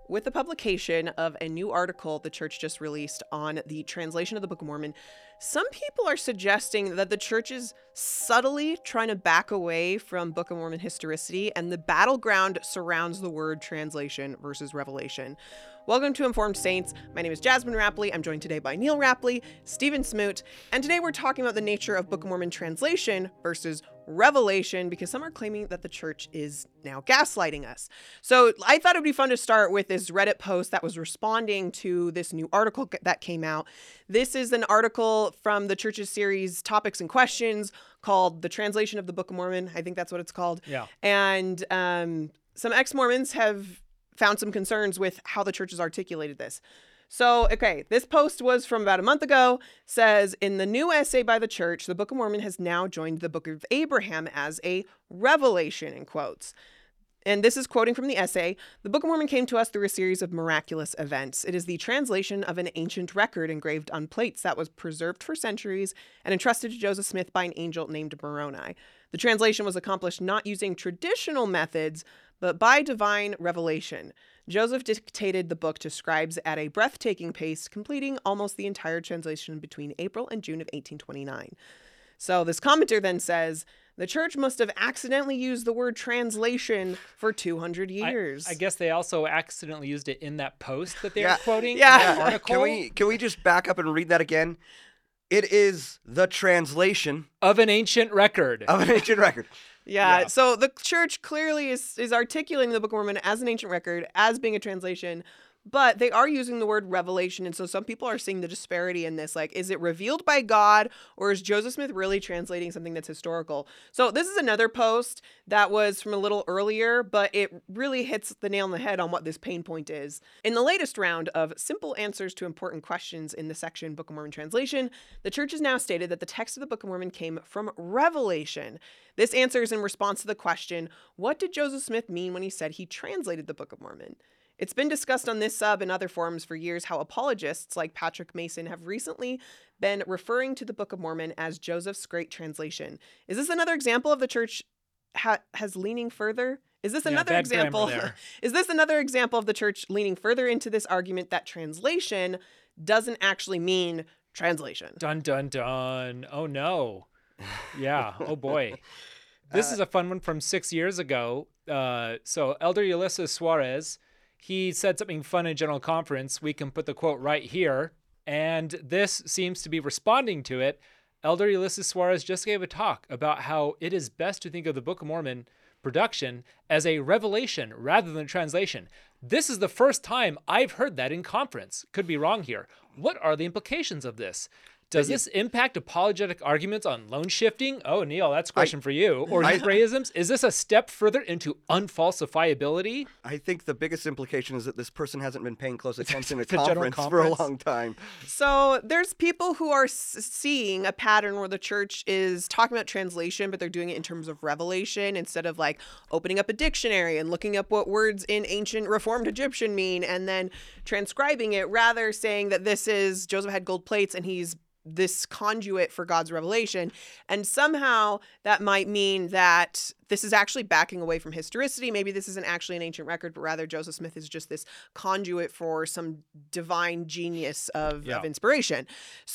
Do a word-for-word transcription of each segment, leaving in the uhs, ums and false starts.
With the publication of a new article the church just released on the translation of the Book of Mormon, some people are suggesting that the church is subtly trying to back away from Book of Mormon historicity, and the battleground surrounds the word translation versus revelation. Welcome to Informed Saints. My name is Jasmine Rapley. I'm joined today by Neil Rapley, Stephen Smoot, and today we're talking about the nature of Book of Mormon translation versus revelation, because some are claiming that the church is now gaslighting us. So I thought it would be fun to start with this Reddit post that was responding to this new article that came out. This is an article from the church's series Topics and Questions called The Translation of the Book of Mormon. I think that's what it's called. Yeah. And um, some ex-Mormons have found some concerns with how the church has articulated this. So, okay, this post was from about a month ago, says, in the new essay by the church, the Book of Mormon has now joined the Book of Abraham as a revelation, in quotes. And this is quoting from the essay. The Book of Mormon came to us through a series of miraculous events. It is the translation of an ancient record engraved on plates that was preserved for centuries and entrusted to Joseph Smith by an angel named Moroni. The translation was accomplished not using traditional methods, but by divine revelation. Joseph dictated the book to scribes at a breathtaking pace, completing almost the entire translation between April and June of eighteen twenty-nine. So this commenter then says, the church must have accidentally used the word translation for two hundred years. I, I guess they also accidentally used it in that post that they Yeah. were quoting. Yeah. In that article Can we can we just back up and read that again? It is the translation of an ancient record. of an ancient record. Yeah, Yeah. so the church clearly is, is articulating the Book of Mormon as an ancient record, as being a translation, but they are using the word revelation, and so some people are seeing the disparity in this. Like, is it revealed by God, or is Joseph Smith really translating something that's historical? So this is another post that was from a little earlier, but it really hits the nail on the head on what this pain point is. In the latest round of simple answers to important questions in the section Book of Mormon translation, the church has now stated that the text of the Book of Mormon came from revelation. This answer is in response to the question, what did Joseph Smith mean when he said he translated the Book of Mormon? It's been discussed on this sub and other forums for years how apologists like Patrick Mason have recently been referring to the Book of Mormon as Joseph's great translation. Is this another example of the church ha- has leaning further? Is this Yeah, another bad example? grammar there. Is this another example of the church leaning further into this argument that translation doesn't actually mean translation? Dun, dun, dun. Oh, no. Yeah. Oh, boy. This is a fun one from six years ago. Uh, so Elder Ulysses Suarez, he said something fun in General Conference. We can put the quote right here. And this seems to be responding to it. Elder Ulysses Suarez just gave a talk about how it is best to think of the Book of Mormon production as a revelation rather than a translation. This is the first time I've heard that in conference. Could be wrong here. What are the implications of this? Does this impact apologetic arguments on loan shifting? Oh, Neil, that's a question for you. Or Hebraisms? Is this a step further into unfalsifiability? I think the biggest implication is that this person hasn't been paying close attention to The general conference, for a conference? long time. So there's people who are s- seeing a pattern where the church is talking about translation, but they're doing it in terms of revelation instead of like opening up a dictionary and looking up what words in ancient Reformed Egyptian mean and then transcribing it, rather saying that this is Joseph had gold plates and he's this conduit for God's revelation. And somehow that might mean that this is actually backing away from historicity. Maybe this isn't actually an ancient record, but rather Joseph Smith is just this conduit for some divine genius of, Yeah. of inspiration.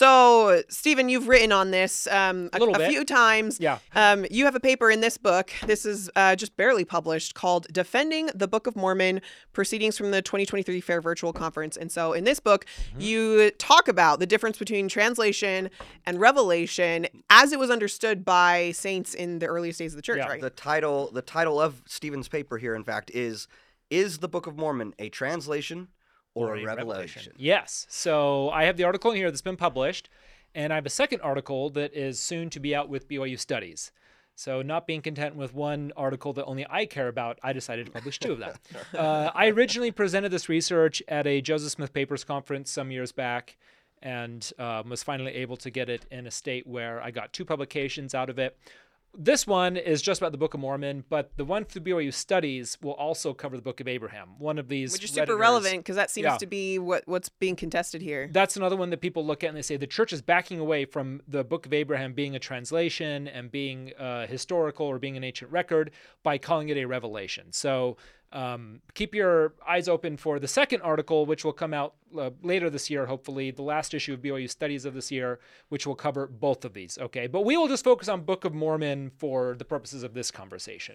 So, Stephen, you've written on this um, a, A little a bit. few times. Yeah. Um, you have a paper in this book. This is uh, just barely published, called Defending the Book of Mormon, Proceedings from the twenty twenty-three Fair Virtual Conference. And so in this book, Mm-hmm. you talk about the difference between translation and revelation as it was understood by saints in the earliest days of the church, Yeah. right? The title the title of Stephen's paper here, in fact, is Is the Book of Mormon a translation or, a revelation? Yes. So I have the article in here that's been published, and I have a second article that is soon to be out with B Y U Studies. So not being content with one article that only I care about, I decided to publish two of them. uh, I originally presented this research at a Joseph Smith Papers conference some years back, and um, was finally able to get it in a state where I got two publications out of it. This one is just about the Book of Mormon, but the one through B Y U Studies will also cover the Book of Abraham. One of these Which is super Redditors- relevant because that seems Yeah. to be what, what's being contested here. That's another one that people look at and they say the church is backing away from the Book of Abraham being a translation and being uh, historical or being an ancient record by calling it a revelation. So um, keep your eyes open for the second article, which will come out uh, later this year, hopefully, the last issue of B Y U Studies of this year, which will cover both of these. Okay, but we will just focus on Book of Mormon for the purposes of this conversation.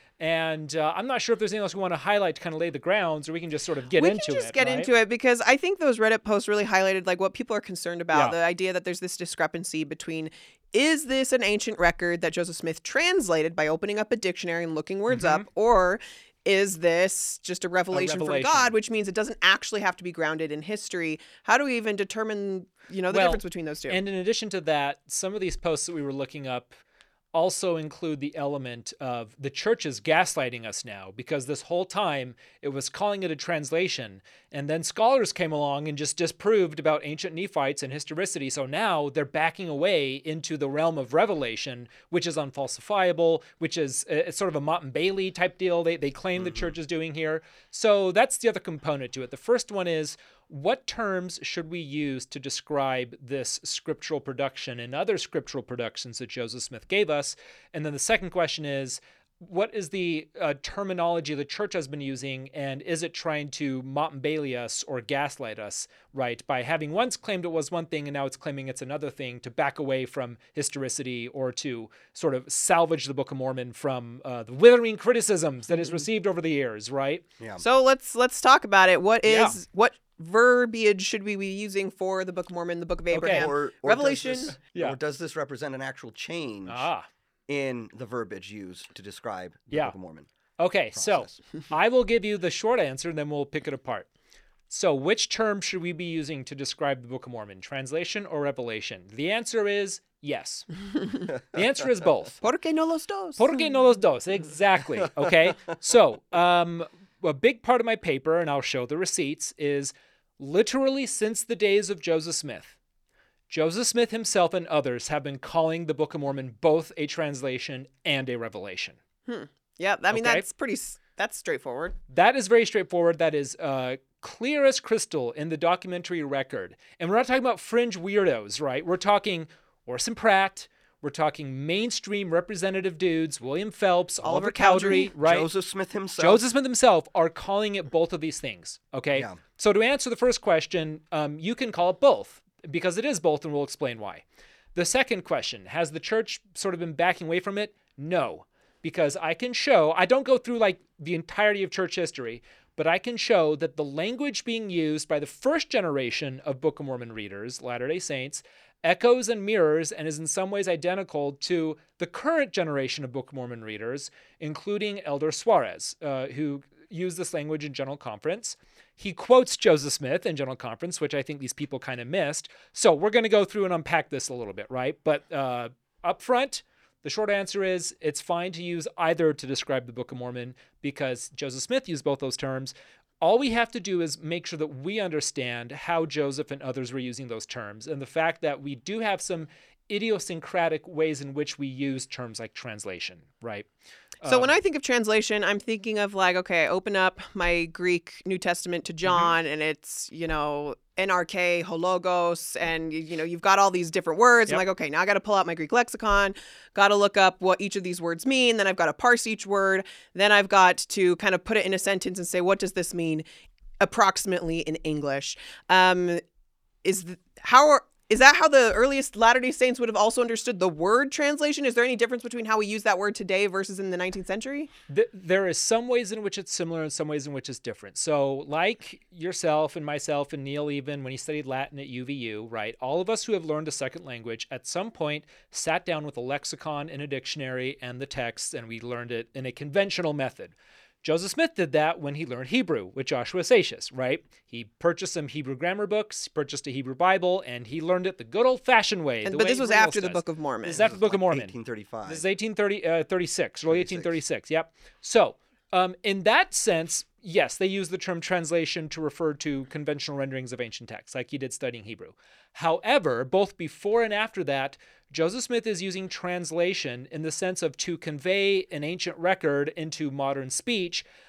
And uh, I'm not sure if there's anything else we want to highlight to kind of lay the grounds, or we can just sort of get we into it. We can just get right? into it, because I think those Reddit posts really highlighted like what people are concerned about. Yeah. The idea that there's this discrepancy between, is this an ancient record that Joseph Smith translated by opening up a dictionary and looking words Mhm. up, or is this just a revelation, revelation. from God, which means it doesn't actually have to be grounded in history? How do we even determine, you know, the Well, difference between those two? And in addition to that, some of these posts that we were looking up also include the element of the church is gaslighting us now, because this whole time it was calling it a translation, and then scholars came along and just disproved about ancient Nephites and historicity. So now they're backing away into the realm of revelation, which is unfalsifiable, which is uh, it's sort of a Mott and Bailey type deal they, they claim mm-hmm. the church is doing here. So that's the other component to it. The first one is, what terms should we use to describe this scriptural production and other scriptural productions that Joseph Smith gave us? And then the second question is, what is the uh, terminology the church has been using, and is it trying to Mott and Bailey us or gaslight us, right, by having once claimed it was one thing and now it's claiming it's another thing, to back away from historicity, or to sort of salvage the Book of Mormon from uh, the withering criticisms that it's received over the years, right? Yeah. So let's let's talk about it. What is Yeah. what verbiage should we be using for the Book of Mormon, the Book of Abraham? Or, or Revelation. Does this, Yeah. Or does this represent an actual change Ah. in the verbiage used to describe the Yeah. Book of Mormon? Okay, process? so I will give you the short answer, and then we'll pick it apart. So which term should we be using to describe the Book of Mormon, translation or revelation? The answer is yes. The answer is both. ¿Por qué no los dos? ¿Por qué no los dos? Exactly. Okay. So um, a big part of my paper, and I'll show the receipts, is literally since the days of Joseph Smith. Joseph Smith himself and others have been calling the Book of Mormon both a translation and a revelation. Hmm. Yeah, I mean, Okay. that's pretty, s- that's straightforward. That is very straightforward. That is uh, clear as crystal in the documentary record. And we're not talking about fringe weirdos, right? We're talking Orson Pratt. We're talking mainstream representative dudes, William Phelps, Oliver, Oliver Cowdery, Cowdery, right? Joseph Smith himself. Joseph Smith himself are calling it both of these things, okay? Yeah. So to answer the first question, um, you can call it both, because it is both, and we'll explain why. The second question, has the church sort of been backing away from it? No, because I can show, I don't go through like the entirety of church history, but I can show that the language being used by the first generation of Book of Mormon readers, Latter-day Saints, echoes and mirrors and is in some ways identical to the current generation of Book of Mormon readers, including Elder Suarez, uh, who used this language in General Conference. He quotes Joseph Smith in General Conference, which I think these people kind of missed. So we're going to go through and unpack this a little bit, right? But uh, up front, the short answer is it's fine to use either to describe the Book of Mormon, because Joseph Smith used both those terms. All we have to do is make sure that we understand how Joseph and others were using those terms, and the fact that we do have some idiosyncratic ways in which we use terms like translation, right? So Um, when I think of translation, I'm thinking of like, okay, I open up my Greek New Testament to John, and it's, you know, N R K, hologos, and, you you know, you've got all these different words. Yep. I'm like, okay, now I got to pull out my Greek lexicon, got to look up what each of these words mean. Then I've got to parse each word. Then I've got to kind of put it in a sentence and say, what does this mean approximately in English? Um, is th- how are Is that how the earliest Latter-day Saints would have also understood the word translation? Is there any difference between how we use that word today versus in the nineteenth century? Th- there is some ways in which it's similar and some ways in which it's different. So like yourself and myself and Neil, even when he studied Latin at U V U, right? All of us who have learned a second language at some point sat down with a lexicon and a dictionary and the text, and we learned it in a conventional method. Joseph Smith did that when he learned Hebrew with Joshua Seixas, right? He purchased some Hebrew grammar books, purchased a Hebrew Bible, and he learned it the good old-fashioned way. And, the but way this was everyone after else the does. Book of Mormon. This is after the Book of Mormon. eighteen thirty-five. This is eighteen thirty-six, early eighteen thirty-six. thirty-six. Yep. So, um, in that sense, yes, they use the term translation to refer to conventional renderings of ancient texts, like he did studying Hebrew. However, both before and after that, Joseph Smith is using translation in the sense of to convey an ancient record into modern speech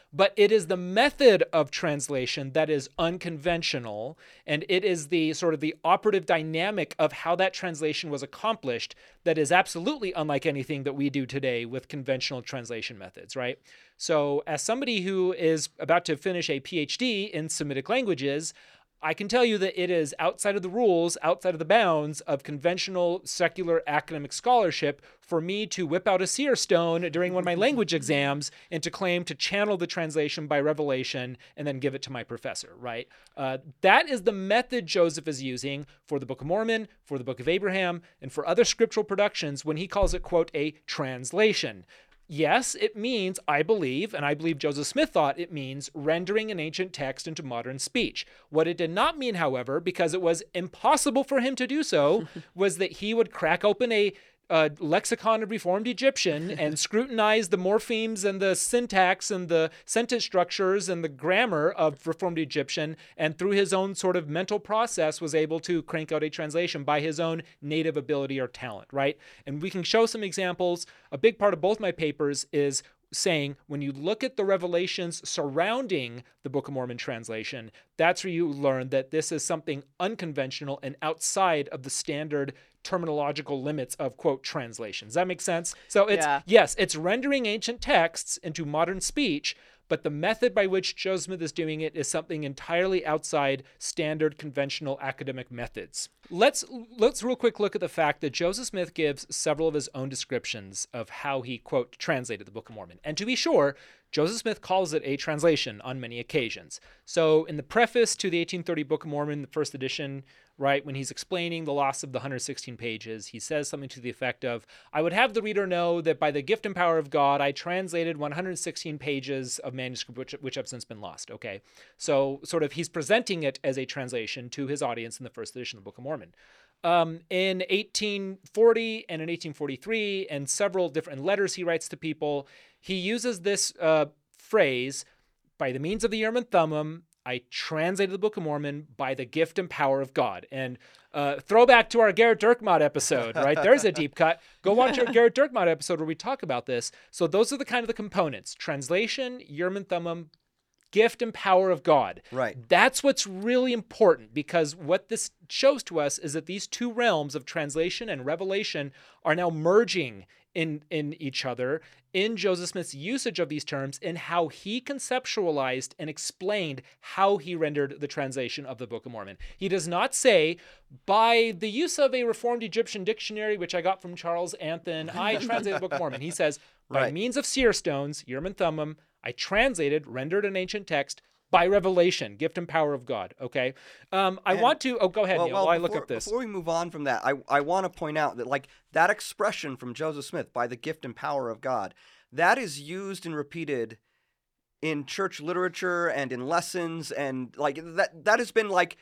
But it is the method of translation that is unconventional, and it is the sort of the operative dynamic of how that translation was accomplished that is absolutely unlike anything that we do today with conventional translation methods, right? So as somebody who is about to finish a PhD in Semitic languages, I can tell you that it is outside of the rules, outside of the bounds of conventional secular academic scholarship for me to whip out a seer stone during one of my language exams and to claim to channel the translation by revelation and then give it to my professor, right? Uh, that is the method Joseph is using for the Book of Mormon, for the Book of Abraham, and for other scriptural productions when he calls it, quote, a translation. Yes, it means, I believe, and I believe Joseph Smith thought it means rendering an ancient text into modern speech. What it did not mean, however, because it was impossible for him to do so, was that he would crack open a uh, lexicon of Reformed Egyptian and scrutinize the morphemes and the syntax and the sentence structures and the grammar of Reformed Egyptian, and through his own sort of mental process was able to crank out a translation by his own native ability or talent, right? And we can show some examples. A big part of both my papers is saying when you look at the revelations surrounding the Book of Mormon translation, that's where you learn that this is something unconventional and outside of the standard terminological limits of, quote, translations. Does that make sense? So it's, Yeah. yes, it's rendering ancient texts into modern speech, but the method by which Joseph Smith is doing it is something entirely outside standard conventional academic methods. Let's let's real quick look at the fact that Joseph Smith gives several of his own descriptions of how he, quote, translated the Book of Mormon. And to be sure, Joseph Smith calls it a translation on many occasions. So in the preface to the eighteen thirty Book of Mormon, the first edition, right, when he's explaining the loss of the one hundred sixteen pages, he says something to the effect of, I would have the reader know that by the gift and power of God, I translated one hundred sixteen pages of manuscript which, which have since been lost, okay? So sort of he's presenting it as a translation to his audience in the first edition of the Book of Mormon. Um, in eighteen forty and in eighteen forty-three, and several different letters he writes to people, he uses this uh, phrase, by the means of the Urim and Thummim, I translated the Book of Mormon by the gift and power of God. And uh, throwback to our Garrett Dirkmaat episode, right? There's a deep cut. Go watch our Garrett Dirkmaat episode where we talk about this. So those are the kind of the components: translation, Urim and Thummim, gift and power of God. Right. That's what's really important, because what this shows to us is that these two realms of translation and revelation are now merging in, in each other in Joseph Smith's usage of these terms and how he conceptualized and explained how he rendered the translation of the Book of Mormon. He does not say, by the use of a Reformed Egyptian dictionary, which I got from Charles Anthon, I translated the Book of Mormon. He says, by Right. means of seer stones, Urim and Thummim, I translated, rendered an ancient text by revelation, gift and power of God. Okay. Um, I And- want to, oh, go ahead, Well, Neil, well, while I look before, up this. before we move on from that, I, I want to point out that, like, that expression from Joseph Smith, by the gift and power of God, that is used and repeated in church literature and in lessons, and like that that has been like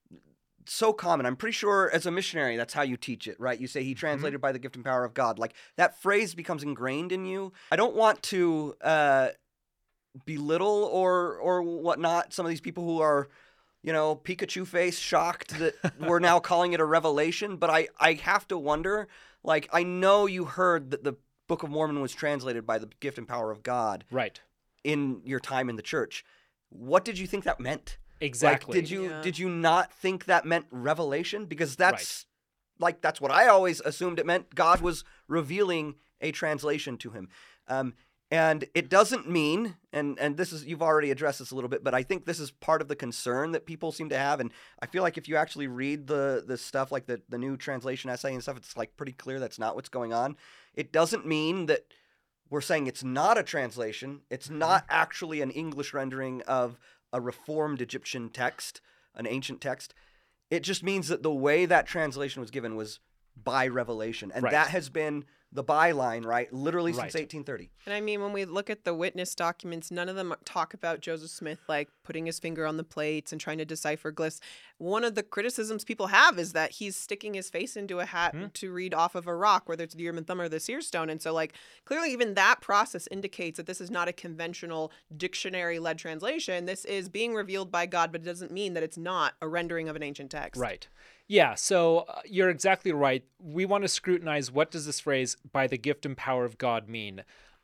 so common. I'm pretty sure as a missionary, that's how you teach it, right? You say he translated by the gift and power of God. Like that phrase becomes ingrained in you. I don't want to uh, belittle or or whatnot some of these people who are, you know, Pikachu face shocked that we're now calling it a revelation. But I, I have to wonder, like, I know you heard that the Book of Mormon was translated by the gift and power of God Right. in your time in the church. What did you think that meant? Exactly. Like, did you Yeah. did you not think that meant revelation? Because that's like that's what I always assumed it meant. God was revealing a translation to him. Um, and it doesn't mean, and and this is, you've already addressed this a little bit, but I think this is part of the concern that people seem to have. And I feel like if you actually read the the stuff, like the, the new translation essay and stuff, it's like pretty clear that's not what's going on. It doesn't mean that we're saying it's not a translation. It's not actually an English rendering of a Reformed Egyptian text, an ancient text. It just means that the way that translation was given was by revelation. And Right. that has been the byline, right? Literally Right. since eighteen thirty. And I mean, when we look at the witness documents, none of them talk about Joseph Smith like putting his finger on the plates and trying to decipher glyphs. One of the criticisms people have is that he's sticking his face into a hat Hmm. to read off of a rock, whether it's the Urim and Thummim or the seer stone. And so, like, clearly, even that process indicates that this is not a conventional dictionary-led translation. This is being revealed by God, but it doesn't mean that it's not a rendering of an ancient text. Right. Yeah, so uh, you're exactly right. We want to scrutinize, what does this phrase, by the gift and power of God, mean?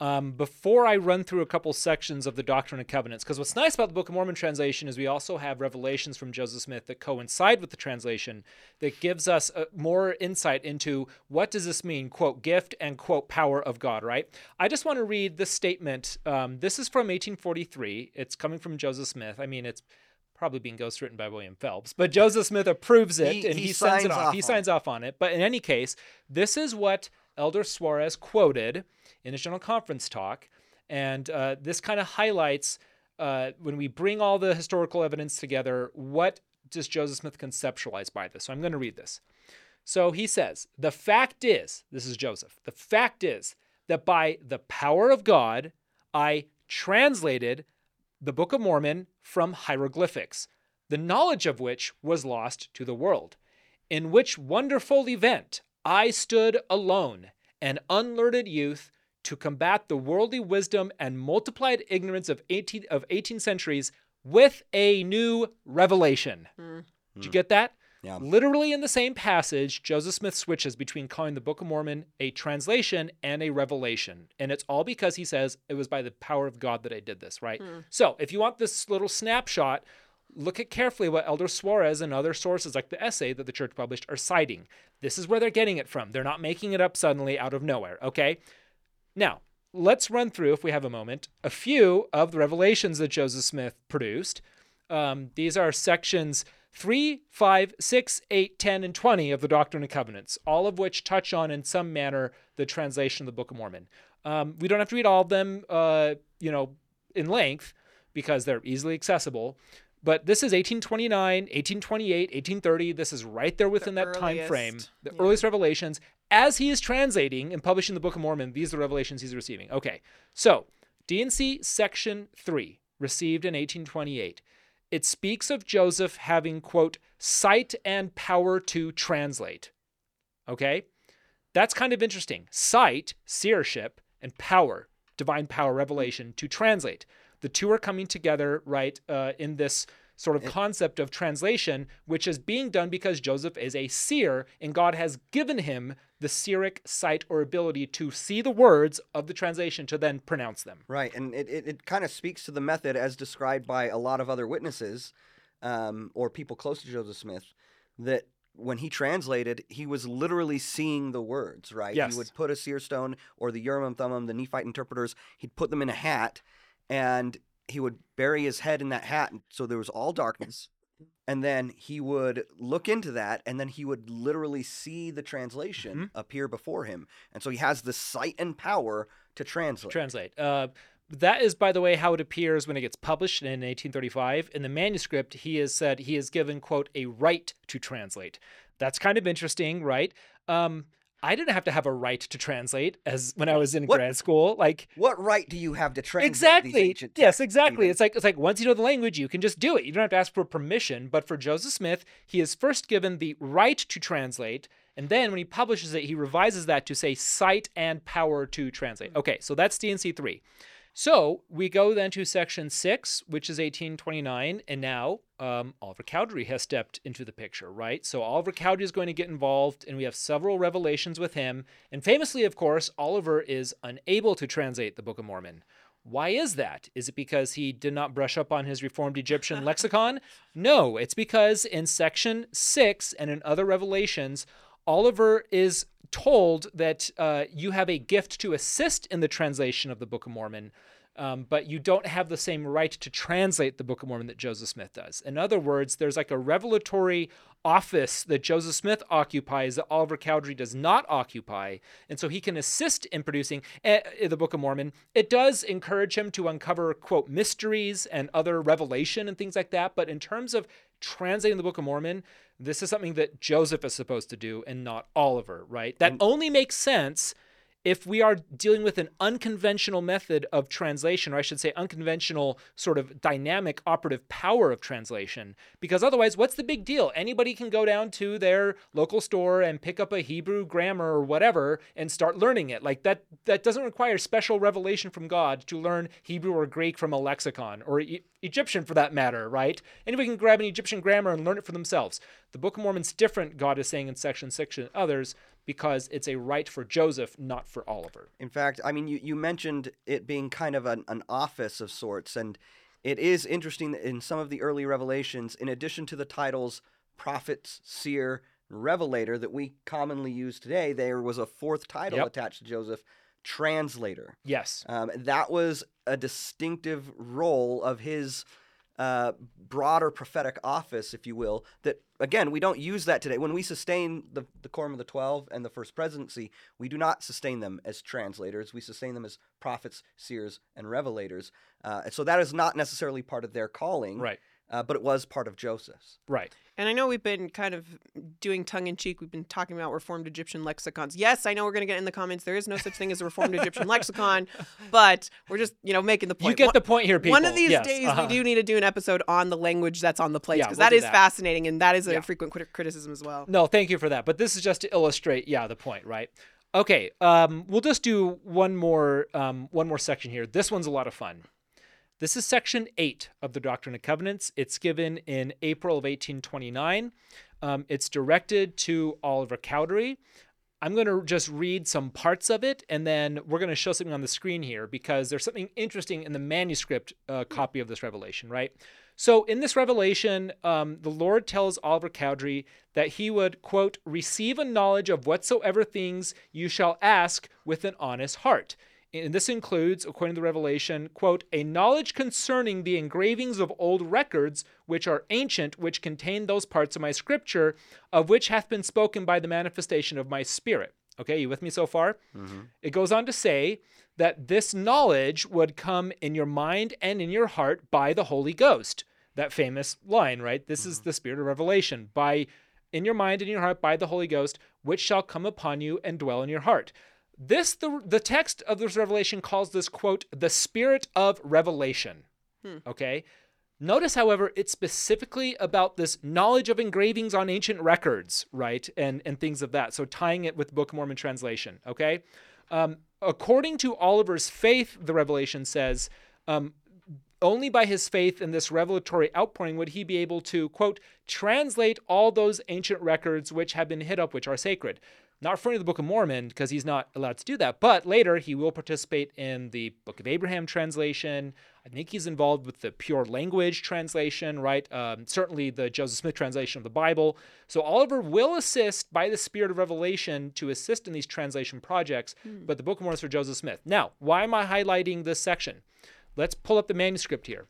Um, before I run through a couple sections of the Doctrine and Covenants, because what's nice about the Book of Mormon translation is we also have revelations from Joseph Smith that coincide with the translation that gives us uh, more insight into what does this mean, quote, gift and, quote, power of God, right? I just want to read this statement. Um, this is from eighteen forty-three. It's coming from Joseph Smith. I mean, it's probably being ghostwritten by William Phelps, but Joseph Smith approves it He- and he he, sends it signs off. off He on signs it. off on it. But in any case, this is what Elder Suarez quoted in his General Conference talk. And uh, this kind of highlights, uh, when we bring all the historical evidence together, what does Joseph Smith conceptualize by this? So I'm going to read this. So he says, the fact is, this is Joseph, the fact is that by the power of God, I translated the Book of Mormon from hieroglyphics, the knowledge of which was lost to the world. In which wonderful event I stood alone, an unlearned youth, to combat the worldly wisdom and multiplied ignorance of eighteen of eighteen centuries with a new revelation. Mm. Did you get that? Yeah. Literally in the same passage, Joseph Smith switches between calling the Book of Mormon a translation and a revelation. And it's all because he says it was by the power of God that I did this, right? Mm. So if you want this little snapshot, look at carefully what Elder Suarez and other sources like the essay that the church published are citing. This is where they're getting it from. They're not making it up suddenly out of nowhere, okay? Now, let's run through, if we have a moment, a few of the revelations that Joseph Smith produced. Um, these are sections three, five, six, eight, ten, and twenty of the Doctrine and Covenants, all of which touch on, in some manner, the translation of the Book of Mormon. Um, we don't have to read all of them, uh, you know, in length, because they're easily accessible. But this is eighteen twenty-nine, eighteen twenty-eight, eighteen thirty. This is right there within The that time earliest, frame. The yeah. earliest revelations. As he is translating and publishing the Book of Mormon, these are the revelations he's receiving. Okay, so D and C Section three, received in eighteen twenty-eight. It speaks of Joseph having, quote, sight and power to translate. Okay? That's kind of interesting. Sight, seership, and power, divine power, revelation, to translate. The two are coming together, right, uh, in this sort of concept of translation, which is being done because Joseph is a seer, and God has given him the seeric sight or ability to see the words of the translation to then pronounce them. Right, and it, it, it kind of speaks to the method as described by a lot of other witnesses um, or people close to Joseph Smith, that when he translated, he was literally seeing the words, right? Yes. He would put a seer stone or the Urim and Thummim, the Nephite interpreters, he'd put them in a hat, and he would bury his head in that hat, so there was all darkness. And then he would look into that, and then he would literally see the translation Mm-hmm. appear before him. And so he has the sight and power to translate. Translate. Uh, that is, by the way, how it appears when it gets published in eighteen thirty-five. In the manuscript, he has said he is given, quote, a right to translate. That's kind of interesting, right? Um, I didn't have to have a right to translate as when I was in What- grad school. Like, What right do you have to translate these exactly. ancient Yes, texts, exactly. even? It's like it's like once you know the language, you can just do it. You don't have to ask for permission. But for Joseph Smith, he is first given the right to translate, and then when he publishes it, he revises that to say sight and power to translate. Okay, so that's D and C three. So we go then to section six, which is eighteen twenty-nine, and now um, Oliver Cowdery has stepped into the picture, right? So Oliver Cowdery is going to get involved, and we have several revelations with him. And famously, of course, Oliver is unable to translate the Book of Mormon. Why is that? Is it because he did not brush up on his Reformed Egyptian lexicon? No, it's because in section six and in other revelations, Oliver is told that uh, you have a gift to assist in the translation of the Book of Mormon, um, but you don't have the same right to translate the Book of Mormon that Joseph Smith does. In other words, there's like a revelatory office that Joseph Smith occupies that Oliver Cowdery does not occupy, and so he can assist in producing uh, the Book of Mormon. It does encourage him to uncover, quote, mysteries and other revelation and things like that, but in terms of translating the Book of Mormon, this is something that Joseph is supposed to do and not Oliver, right? That only makes sense if we are dealing with an unconventional method of translation, or I should say unconventional sort of dynamic operative power of translation, because otherwise, what's the big deal? Anybody can go down to their local store and pick up a Hebrew grammar or whatever and start learning it. Like that, that doesn't require special revelation from God to learn Hebrew or Greek from a lexicon, or e- Egyptian for that matter, right? Anybody can grab an Egyptian grammar and learn it for themselves. The Book of Mormon's different, God is saying in section six and others, because it's a right for Joseph, not for Oliver. In fact, I mean, you, you mentioned it being kind of an, an office of sorts, and it is interesting that in some of the early revelations, in addition to the titles prophet, seer, revelator that we commonly use today, there was a fourth title Yep. attached to Joseph, translator. Yes. Um, that was a distinctive role of his uh, broader prophetic office, if you will, that, again, we don't use that today. When we sustain the, the Quorum of the Twelve and the First Presidency, we do not sustain them as translators. We sustain them as prophets, seers, and revelators. Uh, and so that is not necessarily part of their calling, Right. uh, but it was part of Joseph's. Right. And I know we've been kind of doing tongue in cheek. We've been talking about Reformed Egyptian lexicons. Yes, I know we're going to get in the comments. There is no such thing as a Reformed Egyptian lexicon, but we're just, you know, making the point. You get One- the point here, people. One of these Yes, days, uh-huh. we do need to do an episode on the language that's on the plates, Yeah, because we'll that do is that. fascinating, and that is a Yeah. frequent crit- criticism as well. No, thank you for that. But this is just to illustrate, yeah, the point, right? Okay, um, we'll just do one more, um, one more section here. This one's a lot of fun. This is section eight of the Doctrine and Covenants. It's given in April of eighteen twenty-nine. Um, it's directed to Oliver Cowdery. I'm going to just read some parts of it, and then we're going to show something on the screen here because there's something interesting in the manuscript uh, copy of this revelation, right? So in this revelation, um, the Lord tells Oliver Cowdery that he would, quote, receive a knowledge of whatsoever things you shall ask with an honest heart. And this includes, according to the revelation, quote, a knowledge concerning the engravings of old records, which are ancient, which contain those parts of my scripture, of which hath been spoken by the manifestation of my spirit. Okay, you with me so far? Mm-hmm. It goes on to say that this knowledge would come in your mind and in your heart by the Holy Ghost. That famous line, right? This mm-hmm. is the spirit of revelation. By in your mind and in your heart by the Holy Ghost, which shall come upon you and dwell in your heart. This, the, the text of this revelation calls this, quote, the spirit of revelation. Hmm. Okay? Notice, however, it's specifically about this knowledge of engravings on ancient records, right? And, and things of that. So tying it with the Book of Mormon translation, okay? Um, according to Oliver's faith, the revelation says, um, only by his faith in this revelatory outpouring would he be able to, quote, translate all those ancient records which have been hid up, which are sacred. Not referring to the Book of Mormon, because he's not allowed to do that, but later he will participate in the Book of Abraham translation. I think he's involved with the Pure Language translation, right? Um, certainly the Joseph Smith translation of the Bible. So Oliver will assist by the Spirit of Revelation to assist in these translation projects, hmm. but the Book of Mormon is for Joseph Smith. Now, why am I highlighting this section? Let's pull up the manuscript here.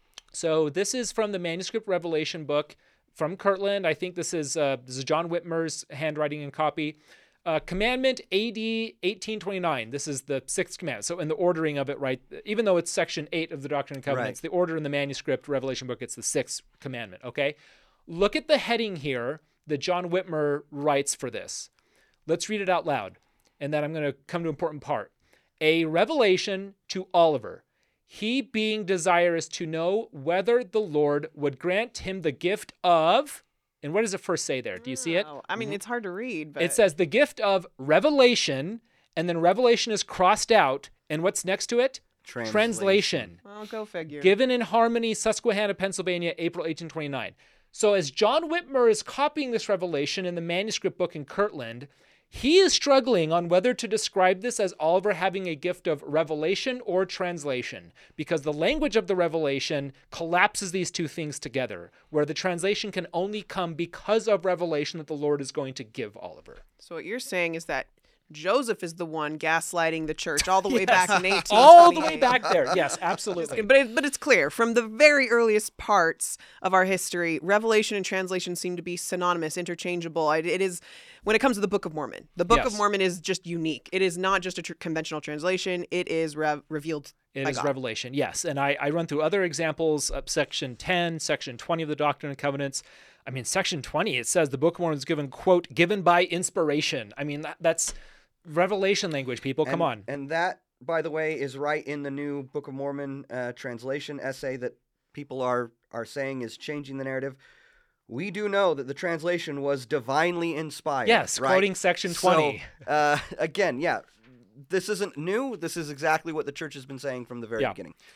So this is from the Manuscript Revelation book from Kirtland. I think this is uh, this is John Whitmer's handwriting and copy. Uh, commandment A D eighteen twenty-nine. This is the sixth commandment. So in the ordering of it, right, even though it's section eight of the Doctrine and Covenants, right. the order in the manuscript Revelation book, it's the sixth commandment, okay? Look at the heading here that John Whitmer writes for this. Let's read it out loud, and then I'm going to come to an important part. A revelation to Oliver, he being desirous to know whether the Lord would grant him the gift of... And what does it first say there? Do you see it? I mean, mm-hmm. it's hard to read, but... It says the gift of revelation, and then revelation is crossed out. And what's next to it? Translation. Translation. Well, go figure. Given in Harmony, Susquehanna, Pennsylvania, April eighteen twenty-nine. So as John Whitmer is copying this revelation in the manuscript book in Kirtland, he is struggling on whether to describe this as Oliver having a gift of revelation or translation, because the language of the revelation collapses these two things together, where the translation can only come because of revelation that the Lord is going to give Oliver. So what you're saying is that Joseph is the one gaslighting the church all the way Yes. back in eighteen twenty-eight. All the way back there. Yes, absolutely. But it, but it's clear from the very earliest parts of our history, revelation and translation seem to be synonymous, interchangeable. It, it is when it comes to the Book of Mormon. The Book Yes. of Mormon is just unique. It is not just a tr- conventional translation. It is rev- revealed It by is God. revelation, yes. And I, I run through other examples, uh, section ten, section twenty of the Doctrine and Covenants. I mean, section twenty, it says the Book of Mormon is given, quote, given by inspiration. I mean, that, that's revelation language, people. Come and, on. And that, by the way, is right in the new Book of Mormon uh, translation essay that people are, are saying is changing the narrative. We do know that the translation was divinely inspired. Yes, right? quoting section twenty. So, uh, again, yeah, this isn't new. This is exactly what the church has been saying from the very Yeah. beginning.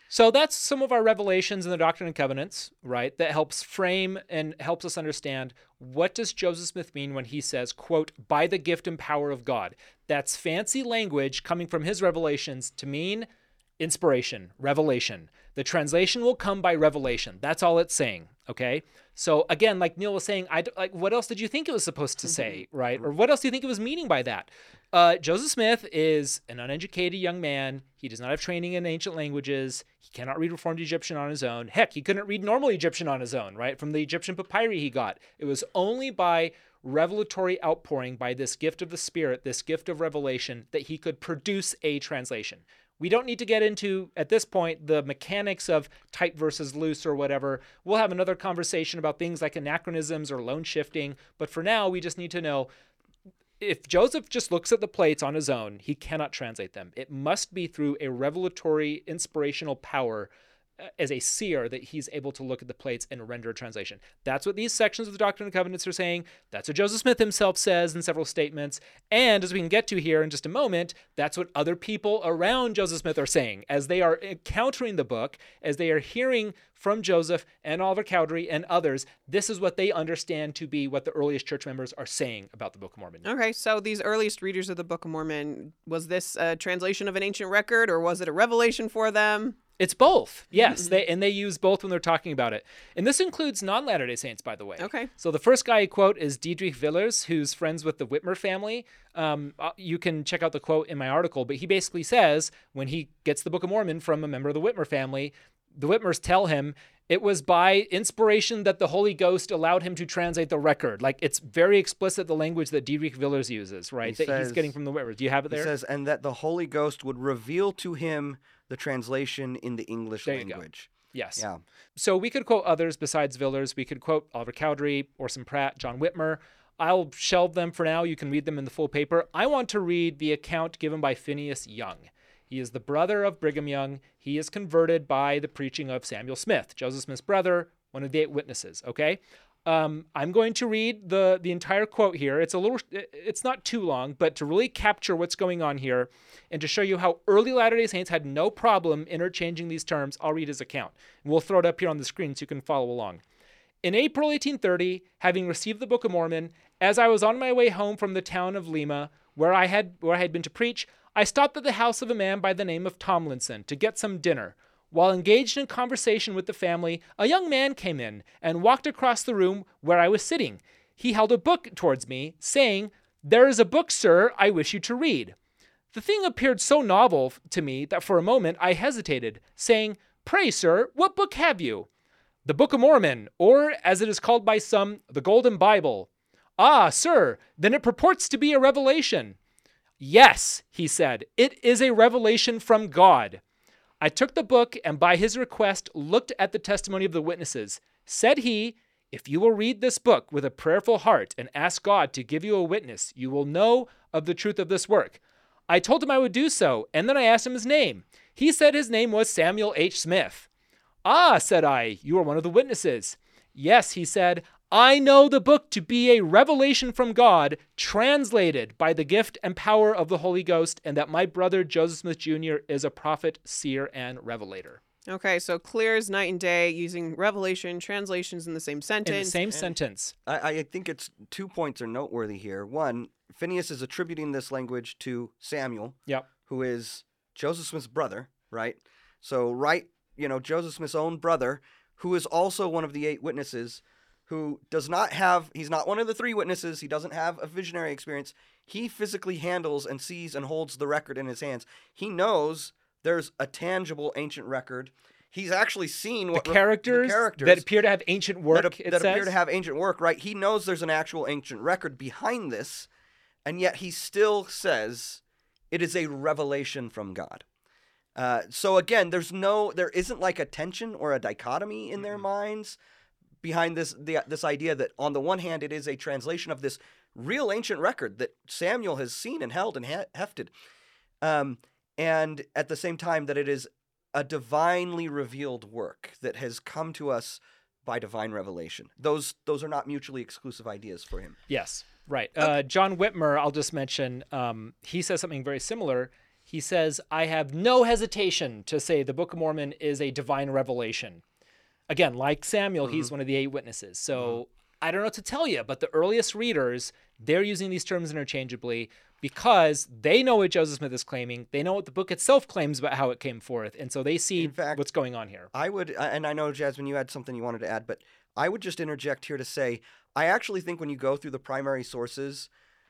So that's some of our revelations in the Doctrine and Covenants, right? That helps frame and helps us understand what does Joseph Smith mean when he says, quote, by the gift and power of God. That's fancy language coming from his revelations to mean inspiration, revelation. The translation will come by revelation. That's all it's saying, okay? So again, like Neil was saying, I like what else did you think it was supposed to say, right? Or what else do you think it was meaning by that? Uh, Joseph Smith is an uneducated young man. He does not have training in ancient languages. He cannot read Reformed Egyptian on his own. Heck, he couldn't read normal Egyptian on his own, right? From the Egyptian papyri he got. It was only by revelatory outpouring, by this gift of the Spirit, this gift of revelation, that he could produce a translation. We don't need to get into, at this point, the mechanics of tight versus loose or whatever. We'll have another conversation about things like anachronisms or loan shifting. But for now, we just need to know, if Joseph just looks at the plates on his own, he cannot translate them. It must be through a revelatory, inspirational power as a seer that he's able to look at the plates and render a translation. That's what these sections of the Doctrine and Covenants are saying. That's what Joseph Smith himself says in several statements. And as we can get to here in just a moment, that's what other people around Joseph Smith are saying as they are encountering the book, as they are hearing from Joseph and Oliver Cowdery and others. This is what they understand to be what the earliest church members are saying about the Book of Mormon. Okay, so these earliest readers of the Book of Mormon, was this a translation of an ancient record, or was it a revelation for them? It's both, yes, mm-hmm. they and they use both when they're talking about it. And this includes non-Latter-day Saints, by the way. Okay. So the first guy I quote is Diedrich Villers, who's friends with the Whitmer family. Um, you can check out the quote in my article, but he basically says when he gets the Book of Mormon from a member of the Whitmer family, the Whitmers tell him it was by inspiration that the Holy Ghost allowed him to translate the record. Like, it's very explicit, the language that Diedrich Villers uses, right? He that says, he's getting from the Whitmers. Do you have it there? He says, and that the Holy Ghost would reveal to him the translation in the English there language. Yes. Yeah. So we could quote others besides Villers. We could quote Oliver Cowdery, Orson Pratt, John Whitmer. I'll shelve them for now. You can read them in the full paper. I want to read the account given by Phineas Young. He is the brother of Brigham Young. He is converted by the preaching of Samuel Smith, Joseph Smith's brother, one of the eight witnesses, okay? Um, I'm going to read the, the entire quote here. It's a little, it's not too long, but to really capture what's going on here and to show you how early Latter-day Saints had no problem interchanging these terms, I'll read his account. And we'll throw it up here on the screen so you can follow along. In April eighteen thirty, having received the Book of Mormon, as I was on my way home from the town of Lima, where I had where I had been to preach, I stopped at the house of a man by the name of Tomlinson to get some dinner. While engaged in conversation with the family, a young man came in and walked across the room where I was sitting. He held a book towards me, saying, "There is a book, sir, I wish you to read." The thing appeared so novel to me that for a moment I hesitated, saying, "Pray, sir, what book have you?" "The Book of Mormon, or, as it is called by some, the Golden Bible." "Ah, sir, then it purports to be a revelation." "Yes," he said, "it is a revelation from God." I took the book and by his request looked at the testimony of the witnesses. Said he, "If you will read this book with a prayerful heart and ask God to give you a witness, you will know of the truth of this work." I told him I would do so, and then I asked him his name. He said his name was Samuel H. Smith. "Ah," said I, "you are one of the witnesses." "Yes," he said, "I know the book to be a revelation from God, translated by the gift and power of the Holy Ghost, and that my brother Joseph Smith Junior is a prophet, seer, and revelator." Okay, so clear as night and day, using revelation, translations in the same sentence. In the same And sentence. I, I think it's two points are noteworthy here. One, Phineas is attributing this language to Samuel, Yep. who is Joseph Smith's brother, right? So, right, you know, Joseph Smith's own brother, who is also one of the eight witnesses, who does not have, he's not one of the three witnesses, he doesn't have a visionary experience. He physically handles and sees and holds the record in his hands. He knows there's a tangible ancient record. He's actually seen what The characters, the characters that appear to have ancient work, that, it that says. appear to have ancient work, right? He knows there's an actual ancient record behind this, and yet he still says it is a revelation from God. Uh, so again, there's no, there isn't like a tension or a dichotomy in their minds behind this the, this idea that on the one hand it is a translation of this real ancient record that Samuel has seen and held and he- hefted, um, and at the same time that it is a divinely revealed work that has come to us by divine revelation. Those those are not mutually exclusive ideas for him. Yes, right. Uh, John Whitmer, I'll just mention, um, he says something very similar. he says, I have no hesitation to say the Book of Mormon is a divine revelation. Again, like Samuel, mm-hmm. he's one of the eight witnesses. So mm-hmm. I don't know what to tell you, but the earliest readers, they're using these terms interchangeably because they know what Joseph Smith is claiming. They know what the book itself claims about how it came forth. And so they see In fact, what's going on here. I would, and I know, Jasmine, you had something you wanted to add, but I would just interject here to say, I actually think when you go through the primary sources,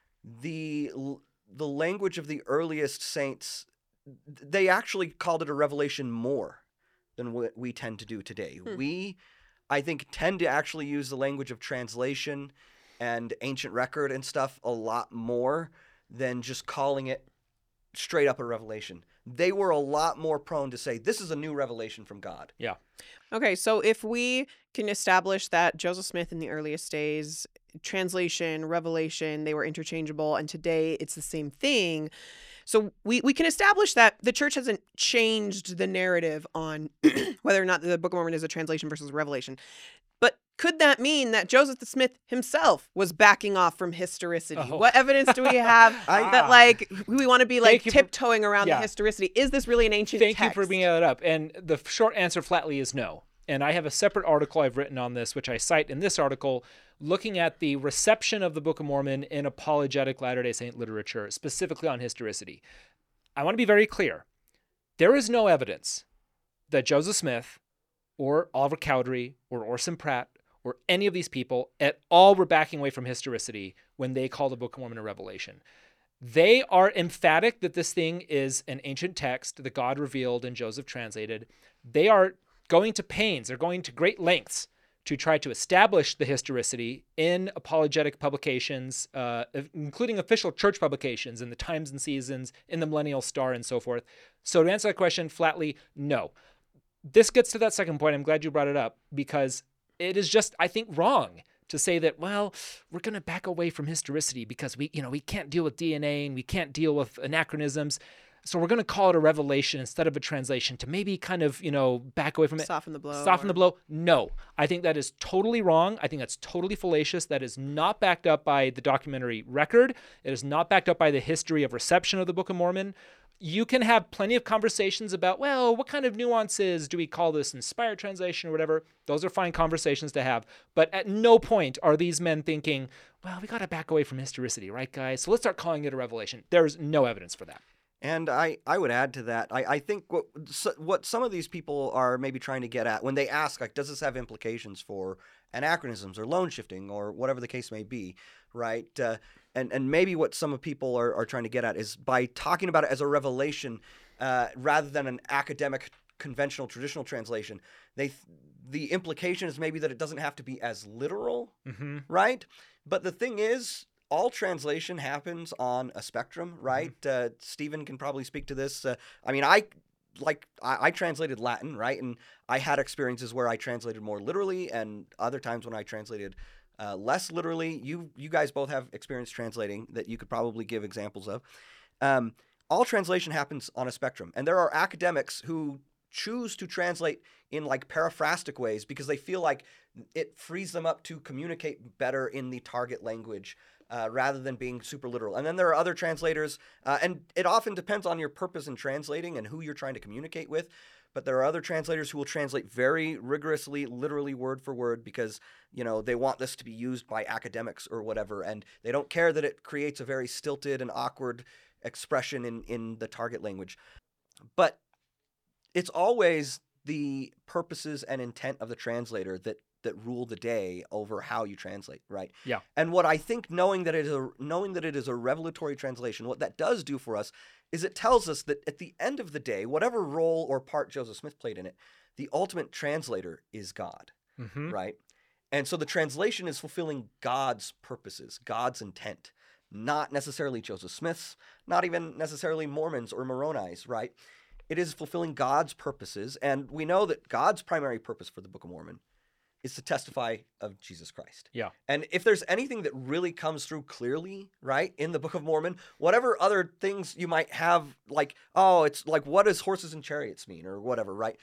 the the language of the earliest saints, they actually called it a revelation more than what we tend to do today. Hmm. We, I think, tend to actually use the language of translation and ancient record and stuff a lot more than just calling it straight up a revelation. They were a lot more prone to say, this is a new revelation from God. Yeah. Okay, so if we can establish that Joseph Smith in the earliest days, translation, revelation, they were interchangeable, and today it's the same thing. So we, we can establish that the church hasn't changed the narrative on whether or not the Book of Mormon is a translation versus revelation. But could that mean that Joseph Smith himself was backing off from historicity? Oh. What evidence do we have I, that, like, we want to be, like, tiptoeing for, around yeah. the historicity? Is this really an ancient Thank text? you for bringing that up. And the short answer flatly is no. And I have a separate article I've written on this, which I cite in this article, looking at the reception of the Book of Mormon in apologetic Latter-day Saint literature, specifically on historicity. I want to be very clear. There is no evidence that Joseph Smith or Oliver Cowdery or Orson Pratt or any of these people at all were backing away from historicity when they call the Book of Mormon a revelation. They are emphatic that this thing is an ancient text that God revealed and Joseph translated. They are going to pains, they're going to great lengths to try to establish the historicity in apologetic publications, uh, including official church publications in the Times and Seasons, in the Millennial Star, and so forth. So to answer that question flatly, no. This gets to that second point. I'm glad you brought it up, because it is just, I think, wrong to say that, well, we're going to back away from historicity because we, you know, we can't deal with D N A and we can't deal with anachronisms. So we're going to call it a revelation instead of a translation to maybe kind of, you know, back away from it. Soften the blow. Soften or... the blow. No, I think that is totally wrong. I think that's totally fallacious. That is not backed up by the documentary record. It is not backed up by the history of reception of the Book of Mormon. You can have plenty of conversations about, well, what kind of nuances do we call this, inspired translation or whatever? Those are fine conversations to have. But at no point are these men thinking, well, we got to back away from historicity, right, guys? So let's start calling it a revelation. There's no evidence for that. And I, I would add to that, I, I think what what some of these people are maybe trying to get at when they ask, like, does this have implications for anachronisms or loan shifting or whatever the case may be, right? Uh, and, and maybe what some of people are, are trying to get at is by talking about it as a revelation uh, rather than an academic, conventional, traditional translation, they the implication is maybe that it doesn't have to be as literal, mm-hmm. right? But the thing is, all translation happens on a spectrum, right? Mm-hmm. Uh, Stephen can probably speak to this. Uh, I mean, I like I, I translated Latin, right? And I had experiences where I translated more literally, and other times when I translated uh, less literally. You you guys both have experience translating that you could probably give examples of. Um, all translation happens on a spectrum, and there are academics who choose to translate in like paraphrastic ways because they feel like it frees them up to communicate better in the target language. Uh, rather than being super literal. And then there are other translators, uh, and it often depends on your purpose in translating and who you're trying to communicate with, but there are other translators who will translate very rigorously, literally word for word, because, you know, they want this to be used by academics or whatever, and they don't care that it creates a very stilted and awkward expression in, in the target language. But it's always the purposes and intent of the translator that that rule the day over how you translate, right? Yeah. And what I think knowing that it is a knowing that it is a revelatory translation, what that does do for us is it tells us that at the end of the day, whatever role or part Joseph Smith played in it, the ultimate translator is God, mm-hmm. right? And so the translation is fulfilling God's purposes, God's intent, not necessarily Joseph Smith's, not even necessarily Mormons or Moroni's, right? It is fulfilling God's purposes, and we know that God's primary purpose for the Book of Mormon is to testify of Jesus Christ. Yeah. And if there's anything that really comes through clearly, right, in the Book of Mormon, whatever other things you might have, like, oh, it's like, what does horses and chariots mean or whatever, right?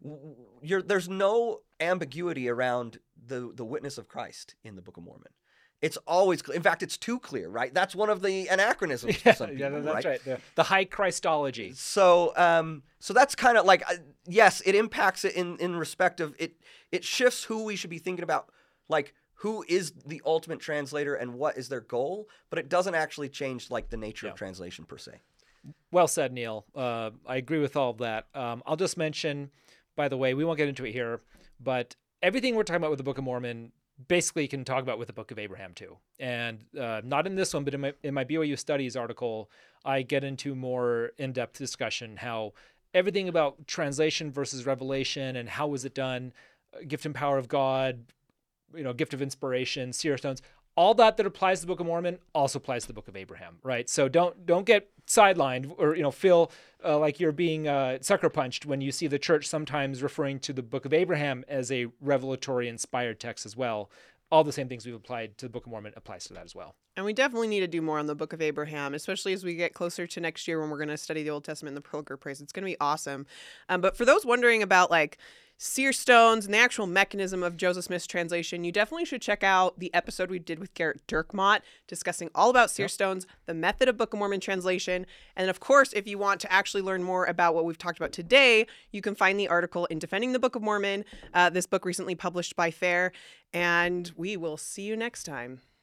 You're, there's no ambiguity around the, the witness of Christ in the Book of Mormon. It's always clear. In fact, it's too clear, right? That's one of the anachronisms Yeah, for some yeah, people, that's right? right. The, the high Christology. So, um, so that's kind of like, uh, yes, it impacts it in, in respect of it. It shifts who we should be thinking about, like who is the ultimate translator and what is their goal, but it doesn't actually change like the nature Yeah. of translation per se. Well said, Neil. Uh, I agree with all of that. Um, I'll just mention, by the way, we won't get into it here, but everything we're talking about with the Book of Mormon basically can talk about with the Book of Abraham too. And uh, not in this one, but in my, in my B Y U Studies article, I get into more in-depth discussion how everything about translation versus revelation and how was it done, uh, gift and power of God, you know, gift of inspiration, seer stones, all that that applies to the Book of Mormon also applies to the Book of Abraham, right? So don't don't get sidelined or you know feel uh, like you're being uh, sucker punched when you see the church sometimes referring to the Book of Abraham as a revelatory inspired text as well. All the same things we've applied to the Book of Mormon applies to that as well. And we definitely need to do more on the Book of Abraham, especially as we get closer to next year when we're going to study the Old Testament and the Pilgrim Praise. It's going to be awesome. Um, but for those wondering about like seer stones and the actual mechanism of Joseph Smith's translation, you definitely should check out the episode we did with Garrett Dirkmott discussing all about seer Yep. stones, the method of Book of Mormon translation. And of course, if you want to actually learn more about what we've talked about today, you can find the article in Defending the Book of Mormon, uh, this book recently published by FAIR. And we will see you next time.